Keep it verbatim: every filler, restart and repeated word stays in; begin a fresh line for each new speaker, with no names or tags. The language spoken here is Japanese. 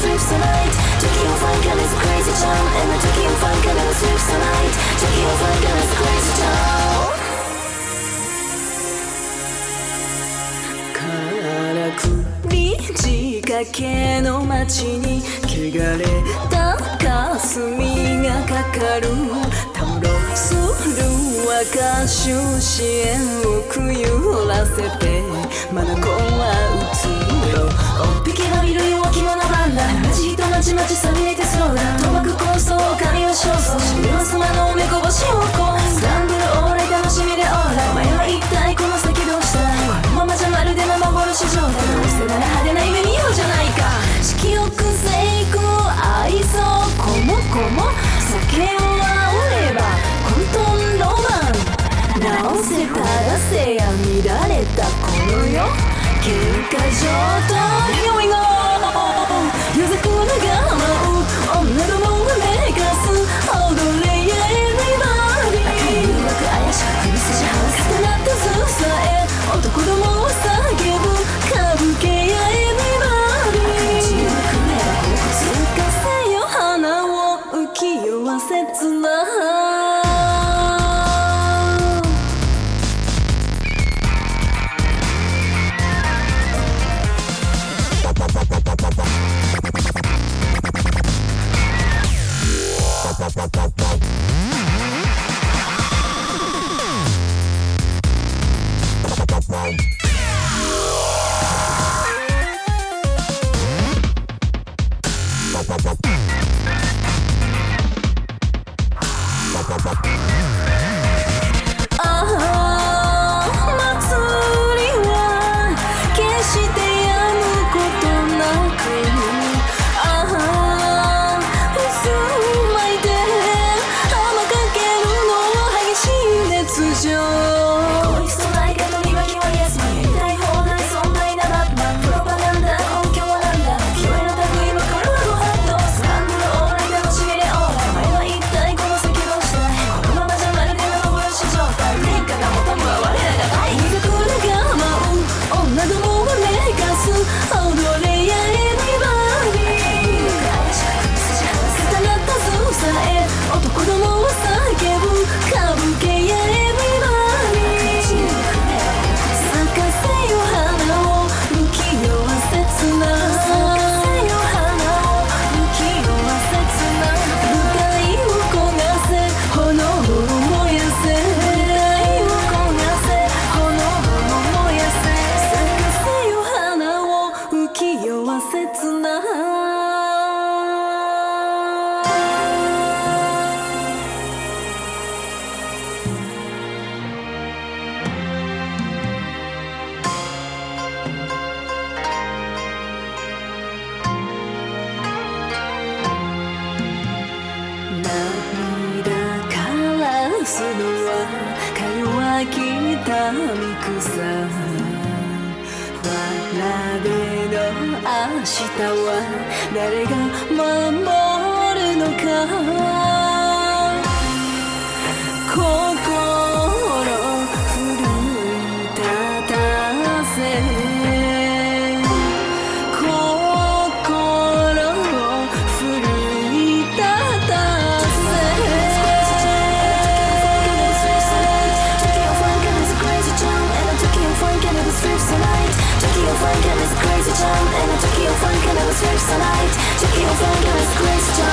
sweeps the night. Tokyo Funk and it's a crazy town. And the Tokyo Funk and it sweeps the night. Tokyo Funk and it's a crazy town. からくり仕掛けの街に汚れた霞がかかる。たむろする若衆支援をくゆらせてまだ子はうつろ。おっぴきが見るよ着物バンダ。同じ人まちまちさびれてスローダウン。賭博構想神は焦燥。シマスマの目こぼしをこう。スランブルオーライ楽しみでオーライ。お前は一体この先どうしたい。このままじゃまるで幻状態。どうせなら派手な夢見ようじゃないか。色欲成功愛想こもこも酒を煽れば混沌ロマン。直せたらせや乱れたこの世喧嘩上等 Here we go 夜桜が舞う女どもが目がす踊れや Everybody 赤い誘惑怪しく首筋ハウス刀とずさえ男どもは叫ぶ歌舞伎や Everybody 自由くれば報告するかせよ花を浮世は切な誰が守るのか心奮い立たせ心奮い立たせ Tokyo Funk and it's a crazy town and a Tokyo Funk and it sweeps the night. Tokyo Funk and it's a crazy town and a Tokyo Funk and it sweeps the night. Tokyo Funk and it's a crazy town